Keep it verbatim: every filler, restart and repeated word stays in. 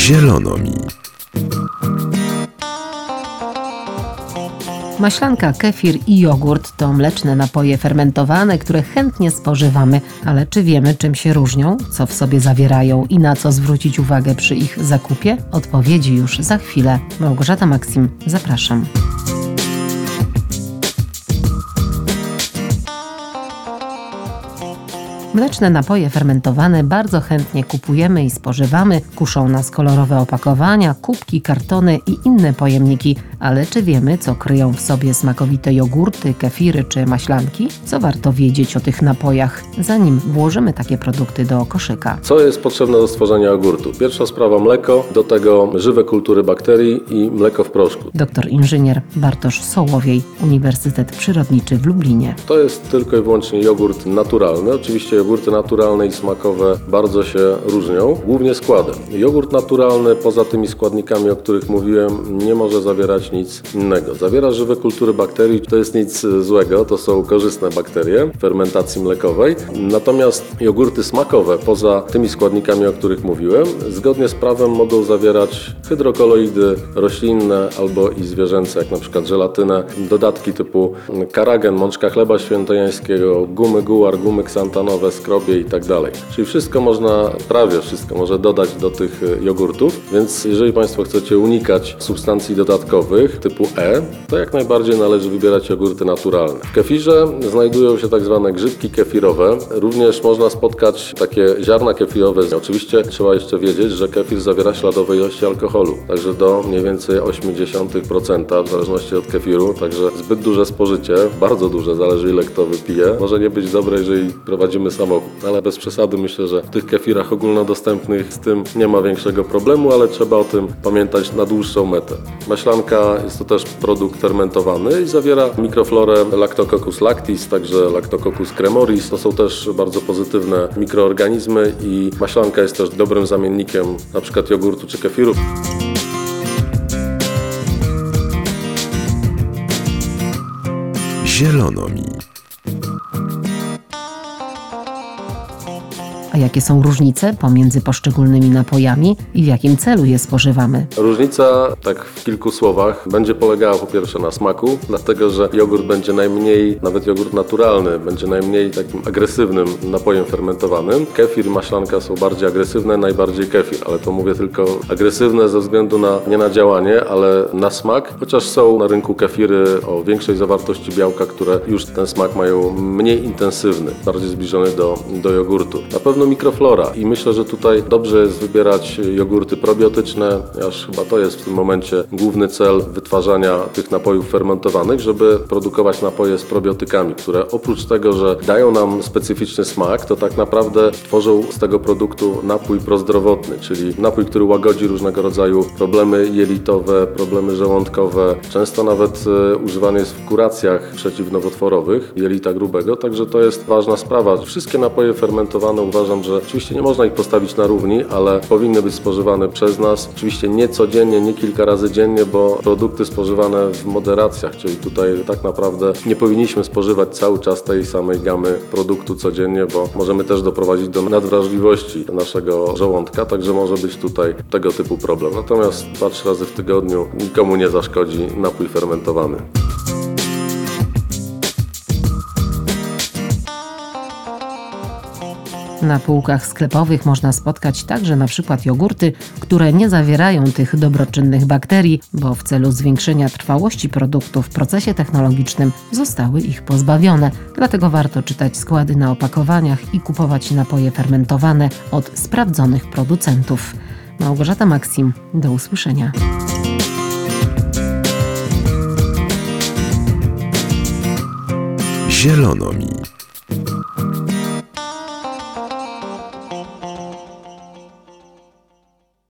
Zielono mi. Maślanka, kefir i jogurt to mleczne napoje fermentowane, które chętnie spożywamy. Ale czy wiemy, czym się różnią, co w sobie zawierają i na co zwrócić uwagę przy ich zakupie? Odpowiedzi już za chwilę. Małgorzata Maksim, zapraszam. Mleczne napoje fermentowane bardzo chętnie kupujemy i spożywamy. Kuszą nas kolorowe opakowania, kubki, kartony i inne pojemniki. Ale czy wiemy, co kryją w sobie smakowite jogurty, kefiry czy maślanki? Co warto wiedzieć o tych napojach, zanim włożymy takie produkty do koszyka? Co jest potrzebne do stworzenia jogurtu? Pierwsza sprawa mleko, do tego żywe kultury bakterii i mleko w proszku. Doktor inżynier Bartosz Sołowiej, Uniwersytet Przyrodniczy w Lublinie. To jest tylko i wyłącznie jogurt naturalny. Oczywiście jogurty naturalne i smakowe bardzo się różnią, głównie składem. Jogurt naturalny poza tymi składnikami, o których mówiłem, nie może zawierać nic innego. Zawiera żywe kultury bakterii, to jest nic złego, to są korzystne bakterie w fermentacji mlekowej. Natomiast jogurty smakowe poza tymi składnikami, o których mówiłem, zgodnie z prawem mogą zawierać hydrokoloidy roślinne albo i zwierzęce, jak na przykład żelatynę, dodatki typu karagen, mączka chleba świętojańskiego, gumy guar, gumy ksantanowe, skrobie i tak dalej. Czyli wszystko można, prawie wszystko może dodać do tych jogurtów, więc jeżeli Państwo chcecie unikać substancji dodatkowych typu E, to jak najbardziej należy wybierać jogurty naturalne. W kefirze znajdują się tak zwane grzybki kefirowe. Również można spotkać takie ziarna kefirowe. Oczywiście trzeba jeszcze wiedzieć, że kefir zawiera śladowe ilości alkoholu, także do mniej więcej osiemdziesiąt procent w zależności od kefiru, także zbyt duże spożycie, bardzo duże, zależy ile kto wypije, może nie być dobre, jeżeli prowadzimy samochód, ale bez przesady myślę, że w tych kefirach ogólnodostępnych z tym nie ma większego problemu, ale trzeba o tym pamiętać na dłuższą metę. Maślanka jest to też produkt fermentowany i zawiera mikroflorę Lactococcus lactis, także Lactococcus cremoris. To są też bardzo pozytywne mikroorganizmy i maślanka jest też dobrym zamiennikiem na przykład jogurtu czy kefiru. Zielono mi. A jakie są różnice pomiędzy poszczególnymi napojami i w jakim celu je spożywamy? Różnica, tak w kilku słowach, będzie polegała po pierwsze na smaku, dlatego że jogurt będzie najmniej, nawet jogurt naturalny, będzie najmniej takim agresywnym napojem fermentowanym. Kefir i maślanka są bardziej agresywne, najbardziej kefir, ale to mówię tylko agresywne ze względu na, nie na działanie, ale na smak, chociaż są na rynku kefiry o większej zawartości białka, które już ten smak mają mniej intensywny, bardziej zbliżony do, do jogurtu. Na pewno mikroflora i myślę, że tutaj dobrze jest wybierać jogurty probiotyczne, aż chyba to jest w tym momencie główny cel wytwarzania tych napojów fermentowanych, żeby produkować napoje z probiotykami, które oprócz tego, że dają nam specyficzny smak, to tak naprawdę tworzą z tego produktu napój prozdrowotny, czyli napój, który łagodzi różnego rodzaju problemy jelitowe, problemy żołądkowe, często nawet e, używany jest w kuracjach przeciwnowotworowych jelita grubego, także to jest ważna sprawa. Wszystkie napoje fermentowane uważam, że oczywiście nie można ich postawić na równi, ale powinny być spożywane przez nas. Oczywiście nie codziennie, nie kilka razy dziennie, bo produkty spożywane w moderacjach, czyli tutaj tak naprawdę nie powinniśmy spożywać cały czas tej samej gamy produktu codziennie, bo możemy też doprowadzić do nadwrażliwości naszego żołądka, także może być tutaj tego typu problem. Natomiast dwa trzy razy w tygodniu nikomu nie zaszkodzi napój fermentowany. Na półkach sklepowych można spotkać także na przykład jogurty, które nie zawierają tych dobroczynnych bakterii, bo w celu zwiększenia trwałości produktu w procesie technologicznym zostały ich pozbawione. Dlatego warto czytać składy na opakowaniach i kupować napoje fermentowane od sprawdzonych producentów. Małgorzata Maksim, do usłyszenia. Zielono mi.